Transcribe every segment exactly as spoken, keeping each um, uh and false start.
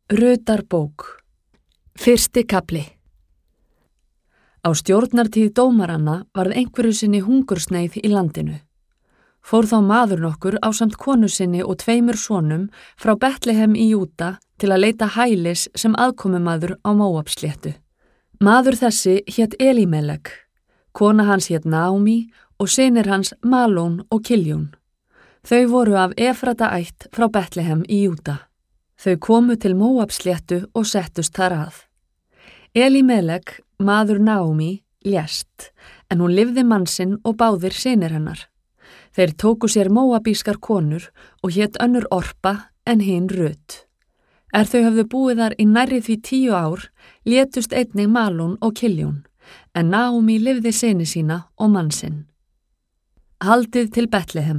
Rutarbók. Fyrsti kafli. Á stjórnartíð dómaranna varð einhverju sinni hungursneið í landinu. Fór þá maður nokkur ásamt konu sinni og tveimur sonum frá Betlehem í Júda til að leita hælis sem aðkomumaður á Móabsléttu. Maður þessi hét Elimelek, kona hans hét Naomi og synir hans Malón og Kiljún. Þau voru af Efrata ætt frá Betlehem í Júda. Þau komu til Móabsléttu og settust þar að. Elimelek, maður Naomi, lést, en hún lifði mann sinn og báðir synir hennar. Þeir tóku sér móabískar konur og hét önnur Orpa en hin Rut. Er þau höfðu búið þar í nærri því tíu ár, létust einnig Malón og Kiljún, en Naomi lifði syni sína og mann sinn. Haldið til Betlehem.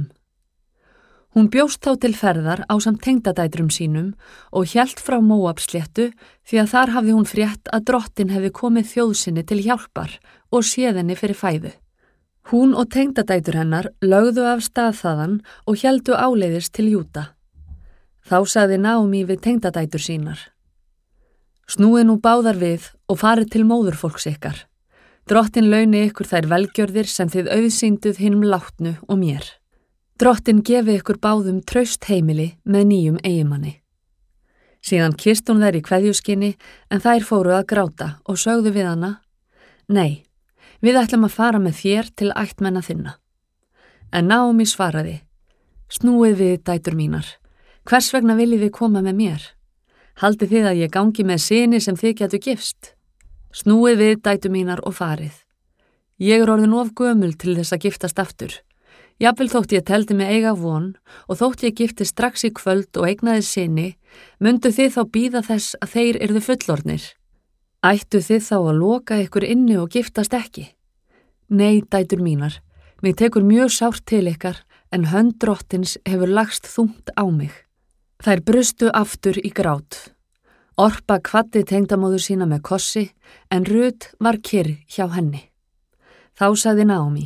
Hún bjóst þá til ferðar ásamt tengdadætrum sínum og hélt frá Móabsléttu því að þar hafði hún frétt að drottin hefði komið þjóð sinni til hjálpar og séð henni fyrir fæðu. Hún og tengdadætur hennar lögðu af stað þaðan og héldu áleiðis til Júda. Þá sagði Naomi við tengdadætur sínar: Snúið nú báðar við og farið til móðurfólks ykkar. Drottin launi ykkur þær velgjörðir sem þið auðsýnduð hinum látnu og mér. Drottin gefi ykkur báðum traust heimili með nýjum eiginmanni. Síðan kysst hún þær í kveðjuskinni en þær fóru að gráta og sögðu við hana: Nei, við ætlum að fara með þér til ættmenna þinna. En Naomi svaraði: Snúið við, dætur mínar, hvers vegna viljið þið koma með mér? Haldið þið að ég gangi með syni sem þið getu gifst? Snúið við, dætur mínar, og farið. Ég er orðin of gömul til þess að giftast aftur. Jafnvel þótt ég teldi mig eiga von og þótt ég gifti strax í kvöld og eignaði syni, mundu þið þá bíða þess að þeir yrðu fullorðnir. Ættu þið þá að loka ykkur inni og giftast ekki? Nei, dætur mínar, mig tekur mjög sárt til ykkar en hönd drottins hefur lagst þungt á mig. Þær brustu aftur í grát. Orpa kvaddi tengdamóður sína með kossi en Rut var kyrr hjá henni. Þá sagði Naomi: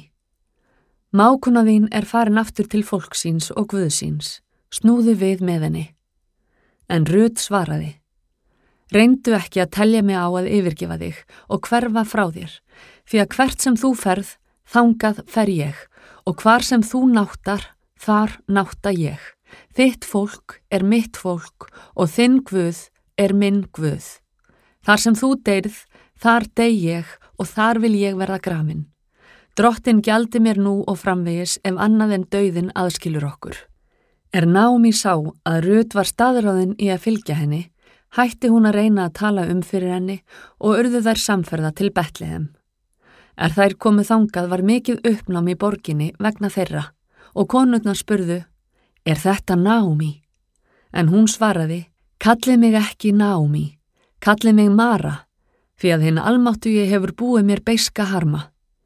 Mákona þín er farin aftur til fólksíns og guðsíns, snúðu við með henni. En Rut svaraði: Reyndu ekki að telja mig á að yfirgefa þig og hverfa frá þér, því að hvert sem þú ferð, þangað fer ég, og hvar sem þú náttar, þar nátta ég. Þitt fólk er mitt fólk og þinn guð er minn guð. Þar sem þú deyrð, þar dey ég og þar vil ég verða grafin. Drottin gjaldi mér nú og framvegis ef annað en dauðin aðskilur okkur. Er Naomi sá að Rut var staðráðin í að fylgja henni, hætti hún að reyna að tala um fyrir henni og urðu þær samferða til Betlehem. Er þær komu þangað var mikið uppnám í borginni vegna þeirra og konurnar spurðu: Er þetta Naomi? En hún svaraði: Kallið mig ekki Naomi, kallið mig Mara, því að hinn almáttugi hefur búið mér beiska harma.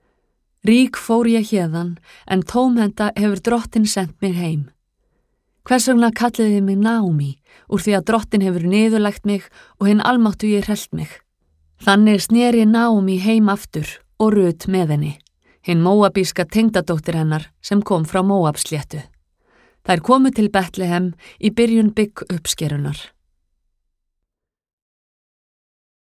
Rík fór ég héðan, en tómhenda hefur drottin sendt mig heim. Hvers vegna kalliði mig Naomi, úr því að drottin hefur niðurlægt mig og hinn almáttugi hrellt mig. Þannig sneri Naomi heim aftur og Rut með henni, hinn móabíska tengdadóttir hennar sem kom frá Móabsléttu. Þær komu til Betlehem í byrjun bygg uppskerunar.